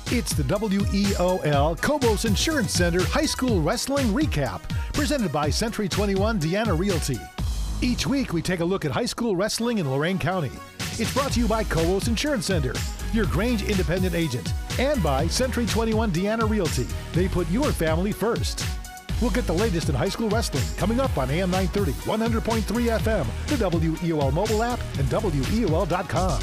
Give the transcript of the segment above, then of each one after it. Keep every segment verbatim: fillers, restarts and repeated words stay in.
It's the W E O L Cobos Insurance Center High School Wrestling Recap, presented by Century twenty-one Deanna Realty. Each week, we take a look at high school wrestling in Lorain County. It's brought to you by Cobos Insurance Center, your Grange independent agent, and by Century twenty-one Deanna Realty. They put your family first. We'll get the latest in high school wrestling coming up on A M nine thirty, one hundred point three F M, the W E O L mobile app, and W E O L dot com.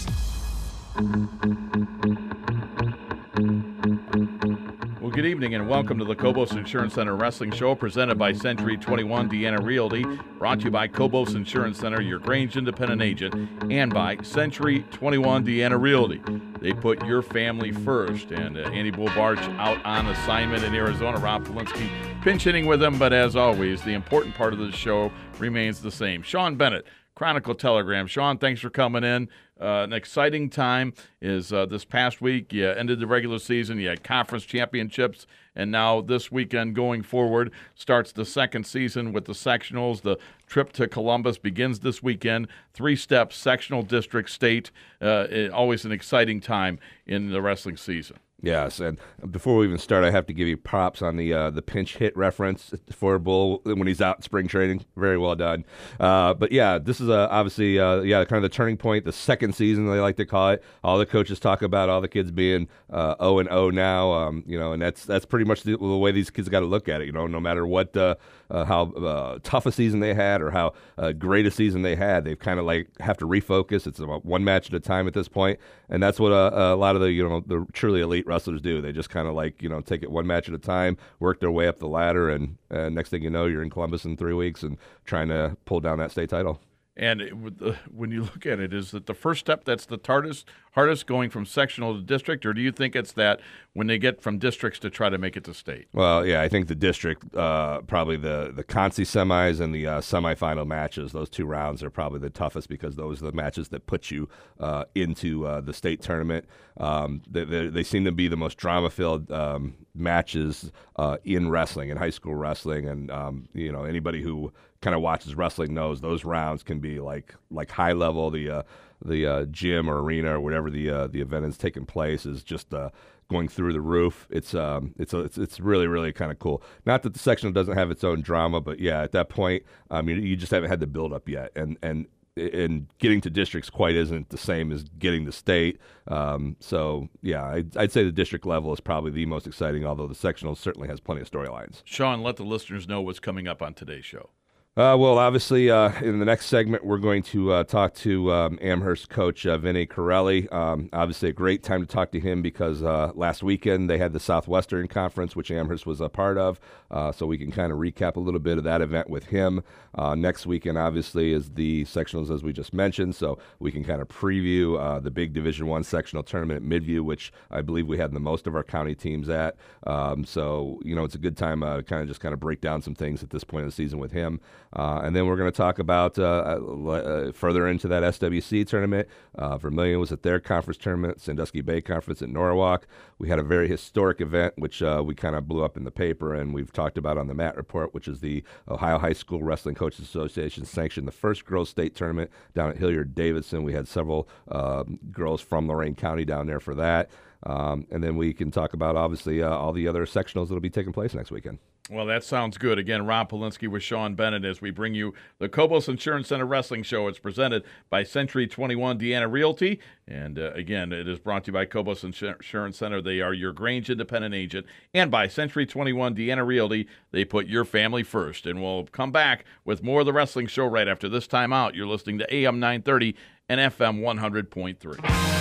Well, good evening and welcome to the Cobos Insurance Center Wrestling Show, presented by Century twenty-one Deanna Realty, brought to you by Cobos Insurance Center, your Grange independent agent, and by Century twenty-one Deanna Realty. They put your family first, and uh, Andy Boulbarch out on assignment in Arizona. Rob Polinsky pinch hitting with him, but as always, the important part of the show remains the same. Sean Bennett, Chronicle Telegram. Sean, thanks for coming in. Uh, an exciting time is uh, this past week. You ended the regular season. You had conference championships. And now this weekend going forward starts the second season with the sectionals. The trip to Columbus begins this weekend. Three steps, sectional, district, state. Uh, it, always an exciting time in the wrestling season. Yes, and before we even start, I have to give you props on the uh, the pinch hit reference for Bull when he's out in spring training. Very well done. Uh, but yeah, this is uh, obviously uh, yeah kind of the turning point, the second season they like to call it. All the coaches talk about all the kids being uh, oh and oh now, um, you know, and that's that's pretty much the, the way these kids got to look at it. You know, no matter what uh, uh, how uh, tough a season they had or how uh, great a season they had, they've kind of like have to refocus. It's about one match at a time at this point, and that's what uh, a lot of the you know the truly elite wrestlers do. They just kind of like, you know, take it one match at a time, work their way up the ladder, and uh, next thing you know, you're in Columbus in three weeks and trying to pull down that state title. And it, when you look at it, is that the first step that's the hardest, hardest going from sectional to district, or do you think it's that when they get from districts to try to make it to state? Well, yeah, I think the district, uh, probably the, the Conci semis and the uh, semifinal matches, those two rounds are probably the toughest because those are the matches that put you uh, into uh, the state tournament. Um, they, they, they seem to be the most drama-filled um, matches uh, in wrestling, in high school wrestling, and um, you know anybody who kind of watches wrestling knows those rounds can be like like high level. The uh, the uh, gym or arena or whatever the uh, the event is taking place is just uh, going through the roof. It's um it's a, it's it's really really kind of cool. Not that the sectional doesn't have its own drama, but yeah, at that point, I mean, you just haven't had the build up yet, and and. And getting to districts quite isn't the same as getting to state. Um, so, yeah, I'd, I'd say the district level is probably the most exciting, although the sectional certainly has plenty of storylines. Sean, let the listeners know what's coming up on today's show. Uh, well, obviously, uh, in the next segment, we're going to uh, talk to um, Amherst coach uh, Vinny Corelli. Um, obviously, a great time to talk to him because uh, last weekend they had the Southwestern Conference, which Amherst was a part of. Uh, so we can kind of recap a little bit of that event with him. Uh, next weekend, obviously, is the sectionals, as we just mentioned. So we can kind of preview uh, the big Division One sectional tournament at Midview, which I believe we had the most of our county teams at. Um, so, you know, it's a good time uh, to kind of just kind of break down some things at this point in the season with him. Uh, and then we're going to talk about uh, uh, further into that S W C tournament. Uh, Vermilion was at their conference tournament, Sandusky Bay Conference at Norwalk. We had a very historic event, which uh, we kind of blew up in the paper, and we've talked about on the Matt Report, which is the Ohio High School Wrestling Coaches Association sanctioned the first girls' state tournament down at Hilliard-Davidson. We had several uh, girls from Lorain County down there for that. Um, and then we can talk about, obviously, uh, all the other sectionals that will be taking place next weekend. Well, that sounds good. Again, Rob Polinsky with Sean Bennett as we bring you the Cobos Insurance Center Wrestling Show. It's presented by Century twenty-one Deanna Realty. And uh, again, it is brought to you by Cobos Insurance Center. They are your Grange independent agent. And by Century twenty-one Deanna Realty, they put your family first. And we'll come back with more of the wrestling show right after this time out. You're listening to A M nine thirty and F M one hundred point three.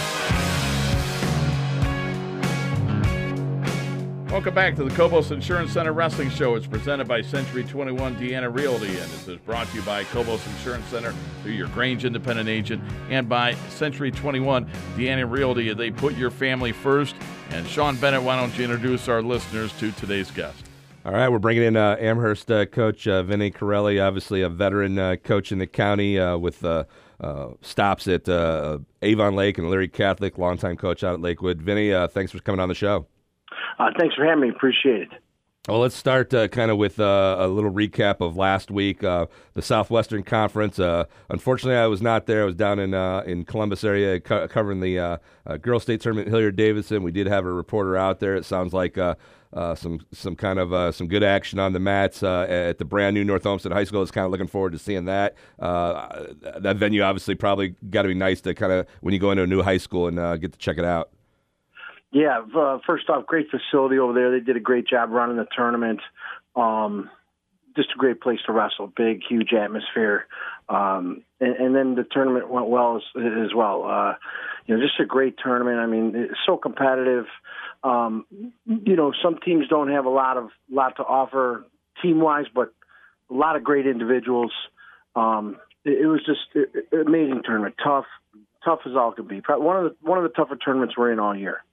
Welcome back to the Cobos Insurance Center Wrestling Show. It's presented by Century twenty-one Deanna Realty, and this is brought to you by Cobos Insurance Center, through your Grange independent agent, and by Century twenty-one Deanna Realty. They put your family first. And Sean Bennett, why don't you introduce our listeners to today's guest? All right, we're bringing in uh, Amherst uh, coach uh, Vinny Corelli, obviously a veteran uh, coach in the county uh, with uh, uh, stops at uh, Avon Lake and Leary Catholic, longtime coach out at Lakewood. Vinny, uh, thanks for coming on the show. Uh, thanks for having me. Appreciate it. Well, let's start uh, kind of with uh, a little recap of last week, uh, the Southwestern Conference. Uh, unfortunately, I was not there. I was down in uh, in Columbus area co- covering the uh, uh, girls' state tournament. Hilliard Davidson. We did have a reporter out there. It sounds like uh, uh, some some kind of uh, some good action on the mats uh, at the brand new North Olmsted High School. I was kind of looking forward to seeing that. Uh, that venue obviously probably got to be nice to kind of when you go into a new high school and uh, get to check it out. Yeah, uh, first off, great facility over there. They did a great job running the tournament. Um, just a great place to wrestle. Big, huge atmosphere. Um, and, and then the tournament went well as, as well. Uh, you know, just a great tournament. I mean, it's so competitive. Um, you know, some teams don't have a lot of lot to offer team-wise, but a lot of great individuals. Um, it, it was just an amazing tournament. Tough, tough as all could be. Probably one of the one of the tougher tournaments we're in all year.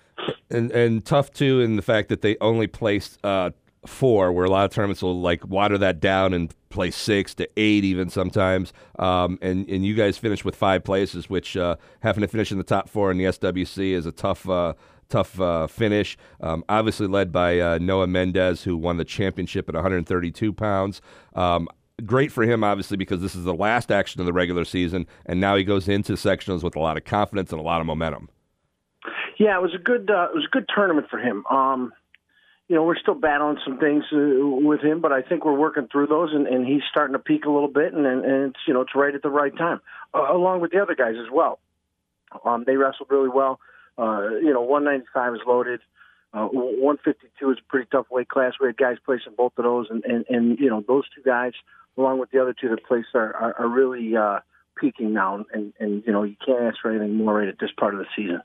And and tough too in the fact that they only placed uh, four, where a lot of tournaments will like water that down and play six to eight even sometimes. Um, and and you guys finished with five places, which uh, having to finish in the top four in the S W C is a tough uh, tough uh, finish. Um, obviously led by uh, Noah Mendez, who won the championship at one hundred thirty-two pounds. Um, Great for him, obviously, because this is the last action of the regular season, and now he goes into sectionals with a lot of confidence and a lot of momentum. Yeah, it was a good uh, it was a good tournament for him. Um, you know, we're still battling some things uh, with him, but I think we're working through those, and, and he's starting to peak a little bit, and, and, and it's you know it's right at the right time, uh, along with the other guys as well. Um, they wrestled really well. Uh, you know, one ninety-five is loaded. Uh, one fifty-two is a pretty tough weight class. We had guys placing both of those, and, and, and you know those two guys, along with the other two that placed, are are, are really uh, peaking now, and, and you know you can't ask for anything more right at this part of the season.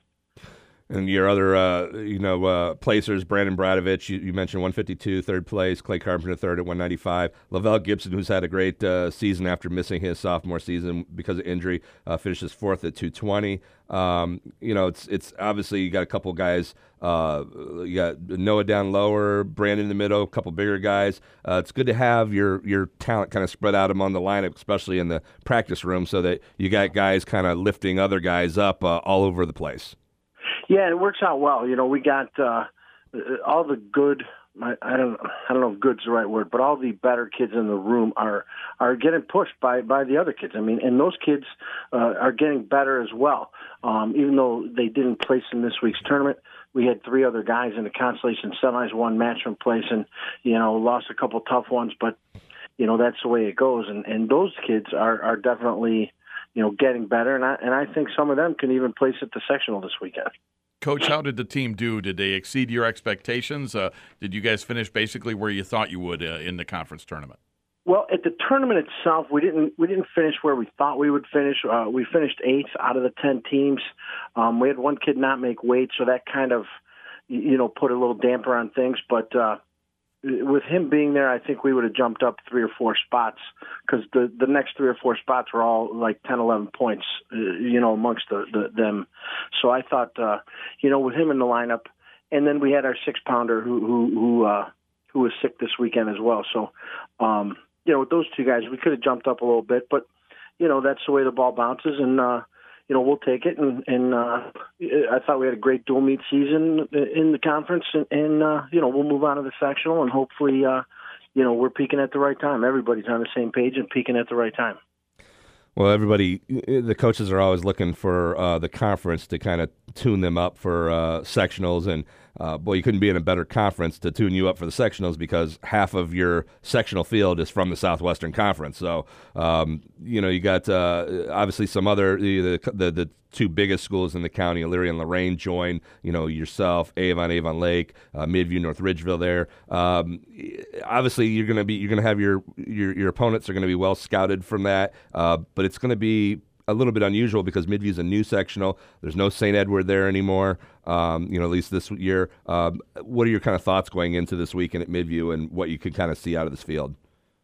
And your other, uh, you know, uh, placers, Brandon Bradovich, you, you mentioned one fifty-two, third place. Clay Carpenter, third at one ninety-five. Lavelle Gibson, who's had a great uh, season after missing his sophomore season because of injury, uh, finishes fourth at two twenty. Um, you know, it's it's obviously you got a couple guys. Uh, you got Noah down lower, Brandon in the middle, a couple bigger guys. Uh, it's good to have your your talent kind of spread out among the lineup, especially in the practice room, so that you got guys kind of lifting other guys up uh, all over the place. Yeah, it works out well. You know, we got uh, all the good. I, I don't. I don't know if "good's" the right word, but all the better kids in the room are are getting pushed by by the other kids. I mean, and those kids uh, are getting better as well. Um, even though they didn't place in this week's tournament, we had three other guys in the consolation semis, one match from place, and you know, lost a couple tough ones. But you know, that's the way it goes. And and those kids are are definitely you know getting better. And I and I think some of them can even place at the sectional this weekend. Coach, how did the team do? Did they exceed your expectations? Uh, did you guys finish basically where you thought you would uh, in the conference tournament? Well, at the tournament itself, we didn't we didn't finish where we thought we would finish. Uh, we finished eighth out of the ten teams. Um, we had one kid not make weight, so that kind of you know put a little damper on things. But uh, with him being there, I think we would have jumped up three or four spots because the, the next three or four spots were all like ten, eleven points, uh, you know, amongst the, the, them. So I thought, uh, you know, with him in the lineup, and then we had our six pounder who who who, uh, who was sick this weekend as well. So, um, you know, with those two guys, we could have jumped up a little bit, but you know, that's the way the ball bounces, and uh, you know, we'll take it. And, and uh, I thought we had a great dual meet season in the conference, and, and uh, you know, we'll move on to the sectional, and hopefully, uh, you know, we're peaking at the right time. Everybody's on the same page and peaking at the right time. Well, everybody, the coaches are always looking for uh, the conference to kind of tune them up for uh, sectionals. And, uh, boy, you couldn't be in a better conference to tune you up for the sectionals because half of your sectional field is from the Southwestern Conference. So, um, you know, you got uh, obviously some other, the, the the two biggest schools in the county, Elyria and Lorain, join, you know, yourself, Avon, Avon Lake, uh, Midview, North Ridgeville there. Um, obviously, you're going to be, you're going to have your, your, your opponents are going to be well scouted from that, uh, but it's going to be a little bit unusual because Midview's a new sectional. There's no Saint Edward there anymore, um, you know, at least this year. Um, what are your kind of thoughts going into this weekend at Midview and what you could kind of see out of this field?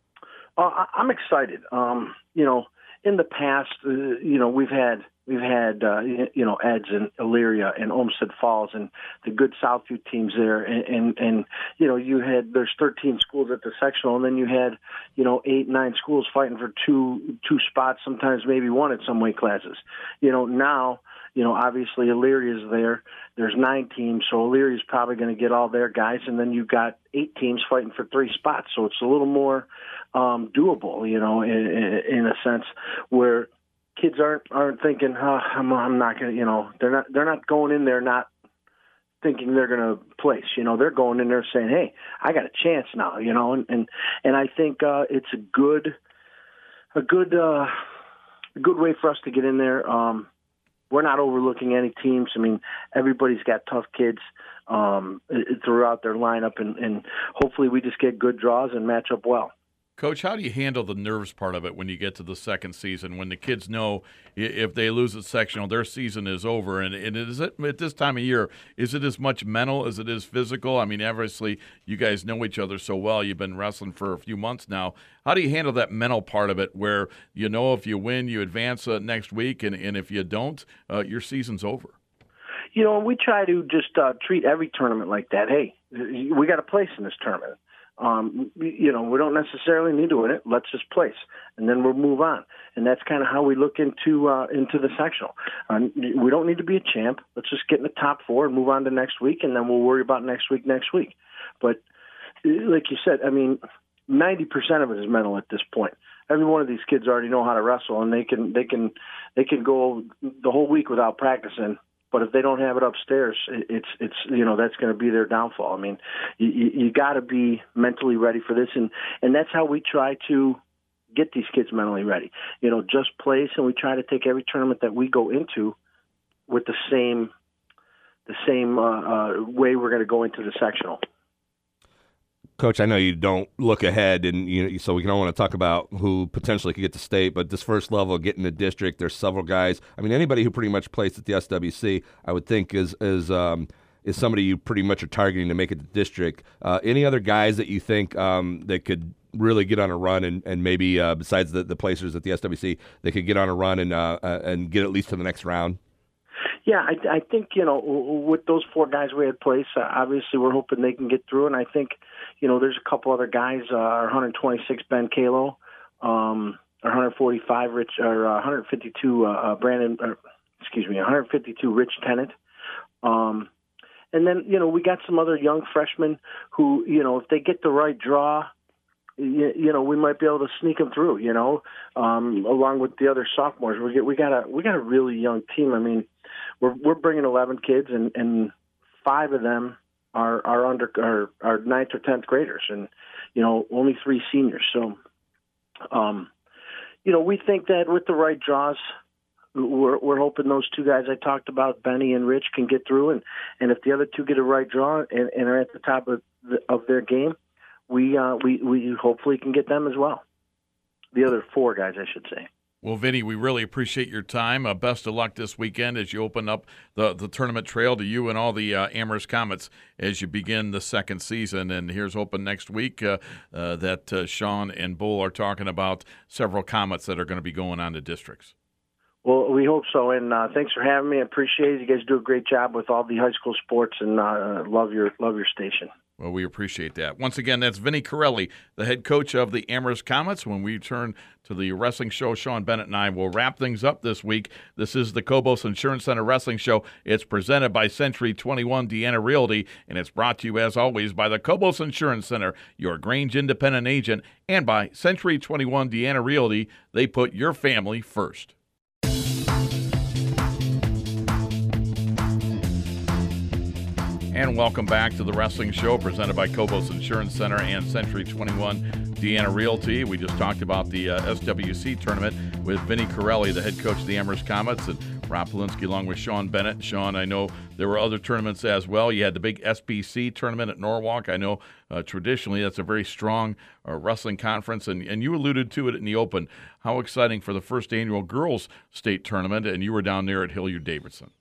Uh, I'm excited. Um, you know, in the past, uh, you know, we've had we've had uh, you know Eds and Elyria and Olmsted Falls and the good Southview teams there, and, and and you know you had there's thirteen schools at the sectional, and then you had you know eight nine schools fighting for two two spots, sometimes maybe one at some weight classes. You know now you know, obviously Elyria is there. There's nine teams, so Elyria is probably going to get all their guys, and then you've got eight teams fighting for three spots. So it's a little more um, doable, you know, in, in, in a sense where kids aren't aren't thinking, oh, I'm, I'm not going to, you know, they're not they're not going in there not thinking they're going to place. You know, they're going in there saying, hey, I got a chance now, you know, and and, and I think uh, it's a good a good uh, a good way for us to get in there. Um, we're not overlooking any teams. I mean, everybody's got tough kids um, throughout their lineup, and, and hopefully we just get good draws and match up well. Coach, how do you handle the nerves part of it when you get to the second season, when the kids know if they lose a sectional, their season is over? And, and is it, at this time of year, is it as much mental as it is physical? I mean, obviously, you guys know each other so well. You've been wrestling for a few months now. How do you handle that mental part of it where you know if you win, you advance uh, next week, and, and if you don't, uh, your season's over? You know, we try to just uh, treat every tournament like that. Hey, we got a place in this tournament. Um, you know, we don't necessarily need to win it. Let's just place, and then we'll move on. And that's kind of how we look into uh, into the sectional. Um, we don't need to be a champ. Let's just get in the top four and move on to next week, and then we'll worry about next week next week. But like you said, I mean, ninety percent of it is mental at this point. Every one of these kids already know how to wrestle, and they can they can they can go the whole week without practicing. But if they don't have it upstairs, it's it's you know that's going to be their downfall. I mean, you, you got to be mentally ready for this, and and that's how we try to get these kids mentally ready. You know, just place, and we try to take every tournament that we go into with the same the same uh, uh, way we're going to go into the sectional. Coach, I know you don't look ahead, and you know, so we can all want to talk about who potentially could get to state, but this first level, getting the district, there's several guys. I mean, anybody who pretty much plays at the S W C, I would think is is um, is somebody you pretty much are targeting to make it to district. Uh, any other guys that you think um, that could really get on a run, and, and maybe uh, besides the, the placers at the S W C, they could get on a run and uh, uh, and get at least to the next round? Yeah, I, I think, you know, with those four guys we had placed, uh, obviously we're hoping they can get through. And I think, you know, there's a couple other guys, uh, our one twenty-six Ben Kalo, um, our one forty-five Rich, or uh, one fifty-two uh, Brandon, or, excuse me, one fifty-two Rich Tennant. Um, and then, you know, we got some other young freshmen who, you know, if they get the right draw, you, you know, we might be able to sneak them through, you know, um, along with the other sophomores. We get, we got a, we got a really young team. I mean, we're, we're bringing eleven kids, and, and five of them are, are under, are, are ninth or tenth graders, and, you know, only three seniors. So, um, you know, we think that with the right draws, we're, we're hoping those two guys I talked about, Benny and Rich, can get through. And, and if the other two get a right draw and, and are at the top of, the, of their game, we, uh, we, we hopefully can get them as well. The other four guys, I should say. Well, Vinny, we really appreciate your time. Uh, best of luck this weekend as you open up the, the tournament trail to you and all the uh, Amherst Comets as you begin the second season. And here's hoping next week uh, uh, that uh, Sean and Bull are talking about several Comets that are going to be going on to districts. Well, we hope so, and uh, thanks for having me. I appreciate it. You guys do a great job with all the high school sports, and uh, love your love your station. Well, we appreciate that. Once again, that's Vinny Corelli, the head coach of the Amherst Comets. When we turn to the wrestling show, Sean Bennett and I will wrap things up this week. This is the Cobos Insurance Center Wrestling Show. It's presented by Century twenty-one Deanna Realty, and it's brought to you, as always, by the Cobos Insurance Center, your Grange independent agent, and by Century twenty-one Deanna Realty. They put your family first. And welcome back to the Wrestling Show presented by Cobos Insurance Center and Century twenty-one Deanna Realty. We just talked about the uh, S W C tournament with Vinny Corelli, the head coach of the Amherst Comets, and Rob Polinsky along with Sean Bennett. Sean, I know there were other tournaments as well. You had the big S B C tournament at Norwalk. I know uh, traditionally that's a very strong uh, wrestling conference, and, and you alluded to it in the open. How exciting for the first annual girls state tournament, and you were down there at Hilliard-Davidson.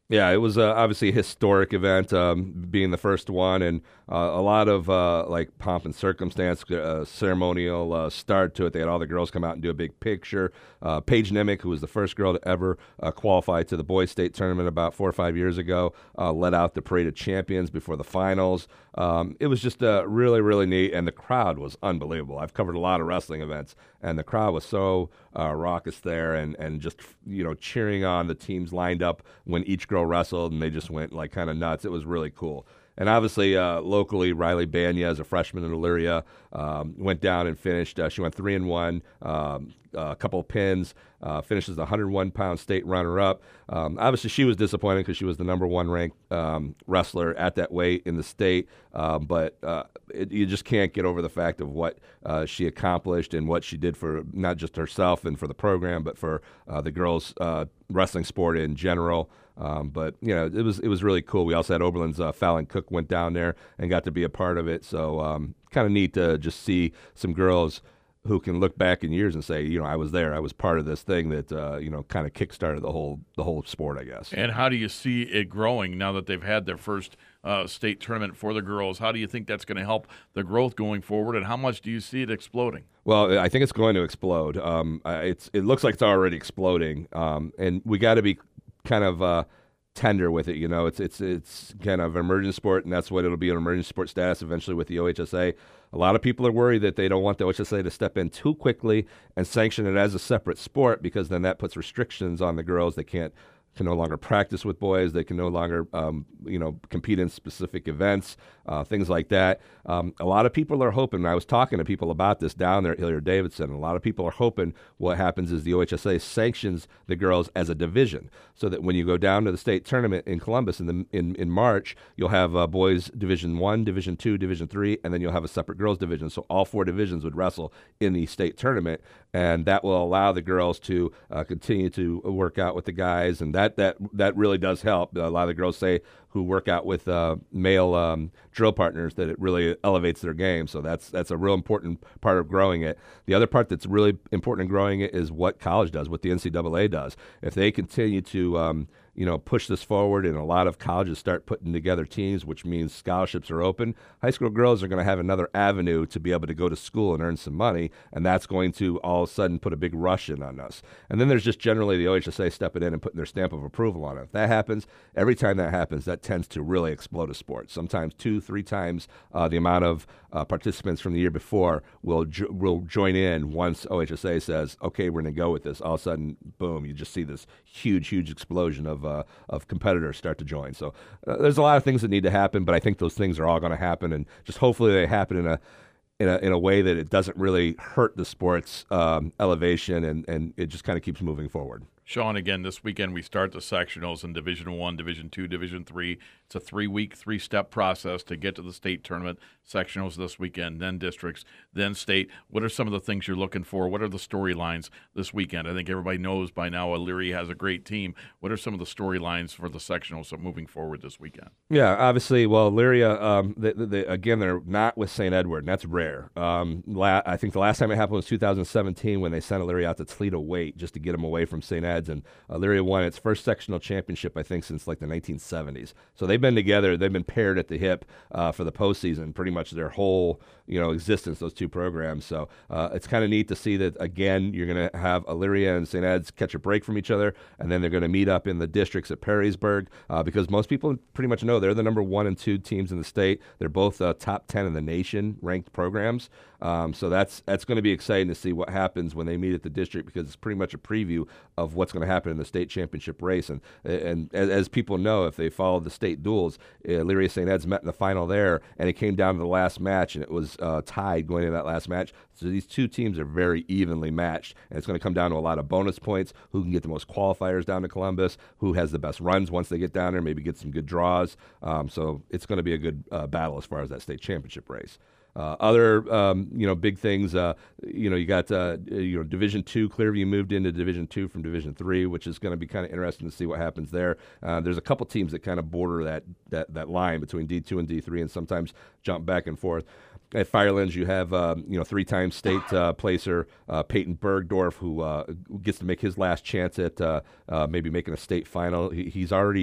Yeah, it was uh, obviously a historic event, um, being the first one, and uh, a lot of uh, like pomp and circumstance, uh, ceremonial uh, start to it. They had all the girls come out and do a big picture. Uh, Paige Nimick, who was the first girl to ever uh, qualify to the boys' state tournament about four or five years ago, uh, led out the parade of champions before the finals. Um, it was just uh, really, really neat, and the crowd was unbelievable. I've covered a lot of wrestling events, and the crowd was so uh, raucous there, and, and just, you know, cheering on the teams lined up when each girl wrestled, and they just went like kind of nuts. It was really cool. And obviously, uh, locally, Riley Banya, as a freshman in Elyria, um, went down and finished. Uh, she went three and one, um, a couple of pins, uh, finishes the one hundred one pound state runner-up. Um, obviously, she was disappointed because she was the number one ranked um, wrestler at that weight in the state. Um, but uh, it, you just can't get over the fact of what uh, she accomplished and what she did for not just herself and for the program, but for uh, the girls' uh, wrestling sport in general. Um, but you know, it was it was really cool. We also had Oberlin's uh, Fallon Cook went down there and got to be a part of it. So um, kind of neat to just see some girls who can look back in years and say, you know, I was there, I was part of this thing that uh, you know, kind of kickstarted the whole the whole sport, I guess. And how do you see it growing now that they've had their first uh, state tournament for the girls? How do you think that's going to help the growth going forward, and how much do you see it exploding? Well, I think it's going to explode. Um, it's it looks like it's already exploding, um, and we got to be kind of uh, tender with it. You know, it's it's it's kind of emergent sport, and that's what it'll be, an emergent sport status eventually with the O H S A. A lot of people are worried that they don't want the O H S A to step in too quickly and sanction it as a separate sport, because then that puts restrictions on the girls. They can't can no longer practice with boys. They can no longer, um, you know, compete in specific events, uh, things like that. Um, a lot of people are hoping, and I was talking to people about this down there at Hilliard-Davidson, a lot of people are hoping what happens is the O H S A sanctions the girls as a division, so that when you go down to the state tournament in Columbus in the in, in March, you'll have uh, boys Division One, Division Two, Division Three, and then you'll have a separate girls division. So all four divisions would wrestle in the state tournament, and that will allow the girls to uh, continue to work out with the guys, and that that that really does help. A lot of the girls say who work out with uh, male um, drill partners that it really elevates their game. So that's that's a real important part of growing it. The other part that's really important in growing it is what college does, what the N C double A does. If they continue to um, you know, push this forward, and a lot of colleges start putting together teams, which means scholarships are open, high school girls are going to have another avenue to be able to go to school and earn some money, and that's going to all of a sudden put a big rush in on us. And then there's just generally the O H S A stepping in and putting their stamp of approval on it. If that happens, every time that happens, that tends to really explode a sport. Sometimes two, three times uh, the amount of uh, participants from the year before will jo- will join in once O H S A says, okay, we're going to go with this. All of a sudden, boom, you just see this huge, huge explosion of uh, of competitors start to join. So uh, there's a lot of things that need to happen, but I think those things are all going to happen, and just hopefully they happen in a in a in a way that it doesn't really hurt the sport's um, elevation, and, and it just kind of keeps moving forward. Sean, again, this weekend we start the sectionals in Division One, Division Two, Division Three. It's a three-week, three-step process to get to the state tournament. Sectionals this weekend, then districts, then state. What are some of the things you're looking for? What are the storylines this weekend? I think everybody knows by now Elyria has a great team. What are some of the storylines for the sectionals moving forward this weekend? Yeah, obviously, well, Elyria, um, they, they, again, they're not with Saint Edward, and that's rare. Um, la- I think the last time it happened was two thousand seventeen when they sent Elyria out to Toledo weight just to get them away from Saint Edward. And Elyria won its first sectional championship, I think, since like the nineteen seventies. So they've been together. They've been paired at the hip uh, for the postseason pretty much their whole, you know, existence, those two programs. So uh, it's kind of neat to see that, again, you're going to have Elyria and Saint Ed's catch a break from each other, and then they're going to meet up in the districts at Perrysburg uh, because most people pretty much know they're the number one and two teams in the state. They're both uh, top ten in the nation ranked programs. Um, so that's that's going to be exciting to see what happens when they meet at the district, because it's pretty much a preview of what's going to happen in the state championship race. And and as, as people know, if they follow the state duels, uh, Elyria Saint Ed's met in the final there, and it came down to the last match, and it was uh, tied going into that last match. So these two teams are very evenly matched, and it's going to come down to a lot of bonus points, who can get the most qualifiers down to Columbus, who has the best runs once they get down there, maybe get some good draws. Um, so it's going to be a good uh, battle as far as that state championship race. Uh, other, um, you know, big things, uh, you know, you got, uh, you know, Division Two, Clearview moved into Division Two from Division Three, which is going to be kind of interesting to see what happens there. Uh, there's a couple teams that kind of border that, that, that line between D two and D three, and sometimes jump back and forth. At Firelands, you have, um, you know, three-time state uh, placer uh, Peyton Bergdorf, who uh, gets to make his last chance at uh, uh, maybe making a state final. He, he's already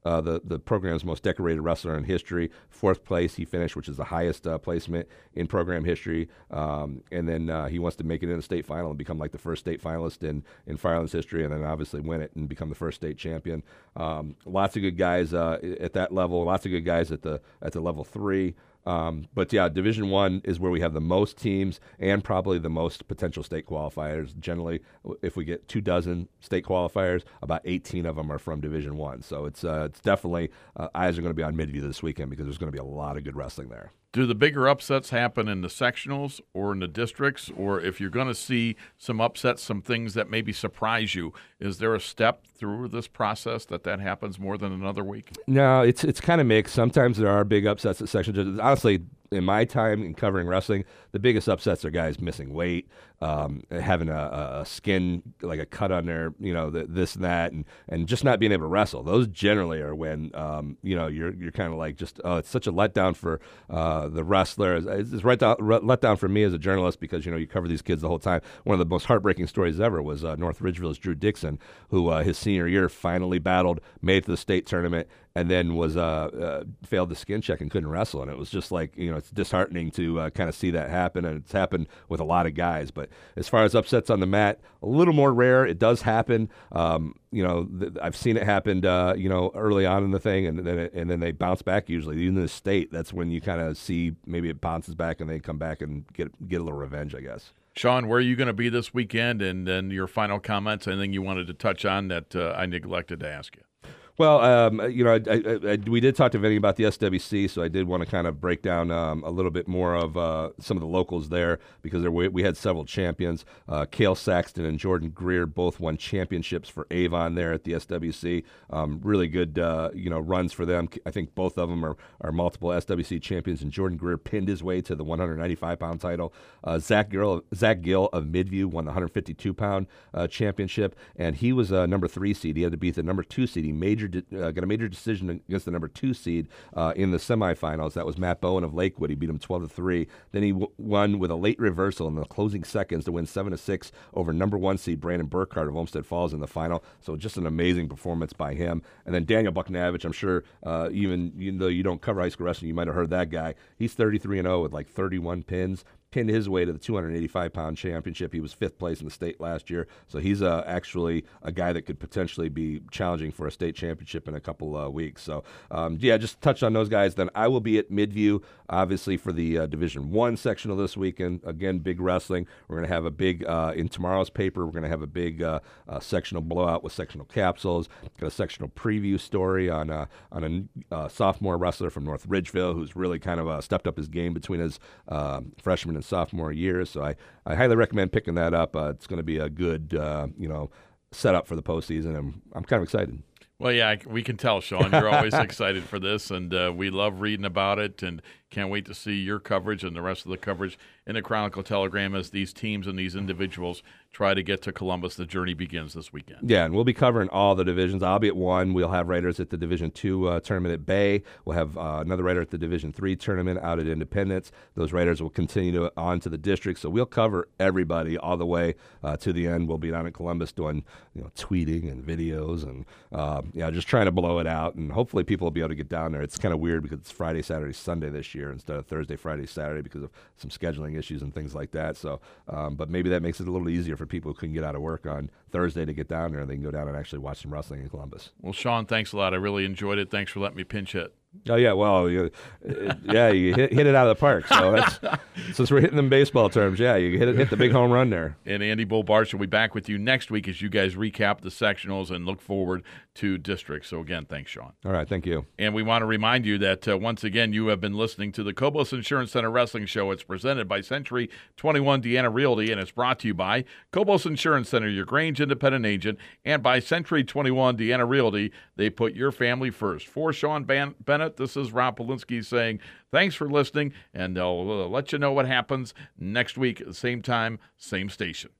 uh, the, the program's most decorated wrestler in history. Fourth place he finished, which is the highest uh, placement in program history. Um, and then uh, he wants to make it in the state final and become like the first state finalist in, in Firelands history, and then obviously win it and become the first state champion. Um, lots of good guys uh, at that level, lots of good guys at the at the level three. Um, but yeah, Division One is where we have the most teams and probably the most potential state qualifiers. Generally, if we get two dozen state qualifiers, about eighteen of them are from Division One. So it's uh, it's definitely uh, eyes are going to be on Midview this weekend because there's going to be a lot of good wrestling there. Do the bigger upsets happen in the sectionals or in the districts? Or if you're going to see some upsets, some things that maybe surprise you, is there a step through this process that that happens more than another week? No, it's it's kind of mixed. Sometimes there are big upsets at sections. Honestly, in my time in covering wrestling, the biggest upsets are guys missing weight, um, having a, a skin, like a cut on their, you know, the, this and that, and, and just not being able to wrestle. Those generally are when, um, you know, you're you're kind of like just, oh, it's such a letdown for uh, the wrestler. It's, it's right down, letdown for me as a journalist because, you know, you cover these kids the whole time. One of the most heartbreaking stories ever was uh, North Ridgeville's Drew Dixon, who uh, his senior year finally battled, made it to the state tournament, and then was uh, uh, failed the skin check and couldn't wrestle. And it was just like, you know, it's disheartening to uh, kind of see that happen, and it's happened with a lot of guys. But as far as upsets on the mat, a little more rare. It does happen. Um, you know, th- I've seen it happen, uh, you know, early on in the thing, and then it, and then they bounce back usually. Even in the state, that's when you kind of see maybe it bounces back and they come back and get get a little revenge, I guess. Sean, where are you going to be this weekend? And then your final comments, anything you wanted to touch on that uh, I neglected to ask you? Well, um, you know, I, I, I, we did talk to Vinny about the S W C, so I did want to kind of break down um, a little bit more of uh, some of the locals there because there we, we had several champions. Uh, Cale Saxton and Jordan Greer both won championships for Avon there at the S W C. Um, really good, uh, you know, runs for them. I think both of them are, are multiple S W C champions, and Jordan Greer pinned his way to the one ninety-five pound title. Uh, Zach Gill, Zach Gill of Midview won the one fifty-two pound uh, championship, and he was a number three seed. He had to beat the number two seed. He major Uh, got a major decision against the number two seed uh, in the semifinals. That was Matt Bowen of Lakewood. He beat him twelve to three. Then he w- won with a late reversal in the closing seconds to win seven to six over number one seed Brandon Burkhardt of Olmsted Falls in the final. So just an amazing performance by him. And then Daniel Bucknavich, I'm sure uh, even, even though you don't cover high school wrestling, you might have heard that guy. He's thirty-three and oh with like thirty-one pins. Pinned his way to the two eighty-five pound championship. He was fifth place in the state last year, so he's uh, actually a guy that could potentially be challenging for a state championship in a couple uh, weeks. So, um, yeah, just touch on those guys. Then I will be at Midview, obviously, for the uh, Division One sectional this weekend. Again, big wrestling. We're going to have a big, uh, in tomorrow's paper, we're going to have a big uh, uh, sectional blowout with sectional capsules. Got a sectional preview story on, uh, on a uh, sophomore wrestler from North Ridgeville who's really kind of uh, stepped up his game between his uh, freshman and sophomore years, so I, I highly recommend picking that up. Uh, it's going to be a good, uh, you know, setup for the postseason, and I'm kind of excited. Well, yeah, we can tell, Sean. You're always excited for this, and uh, we love reading about it, and can't wait to see your coverage and the rest of the coverage in the Chronicle Telegram as these teams and these individuals try to get to Columbus. The journey begins this weekend. Yeah, and we'll be covering all the divisions. I'll be at one. We'll have writers at the Division Two uh, tournament at Bay. We'll have uh, another writer at the Division Three tournament out at Independence. Those writers will continue to, on to the district, so we'll cover everybody all the way uh, to the end. We'll be down in Columbus doing, you know, tweeting and videos and uh, yeah, just trying to blow it out, and hopefully people will be able to get down there. It's kind of weird because it's Friday, Saturday, Sunday this year instead of Thursday, Friday, Saturday because of some scheduling issues and things like that. So, um, but maybe that makes it a little easier for people who couldn't get out of work on Thursday to get down there, and they can go down and actually watch some wrestling in Columbus. Well, Sean, thanks a lot. I really enjoyed it. Thanks for letting me pinch hit. Oh yeah, well, you, yeah, you hit, hit it out of the park. So that's, since we're hitting them baseball terms, yeah, you hit it, hit the big home run there. And Andy Bobarch will be back with you next week as you guys recap the sectionals and look forward to districts. So again, thanks, Sean. All right, thank you. And we want to remind you that uh, once again, you have been listening to the Cobos Insurance Center Wrestling Show. It's presented by Century twenty-one Deanna Realty, and it's brought to you by Cobos Insurance Center, your Grange independent agent, and by Century twenty-one Deanna Realty. They put your family first. For Sean Ban- Bennett, this is Rob Polinsky saying thanks for listening, and I'll uh, let you know what happens next week at the same time, same station.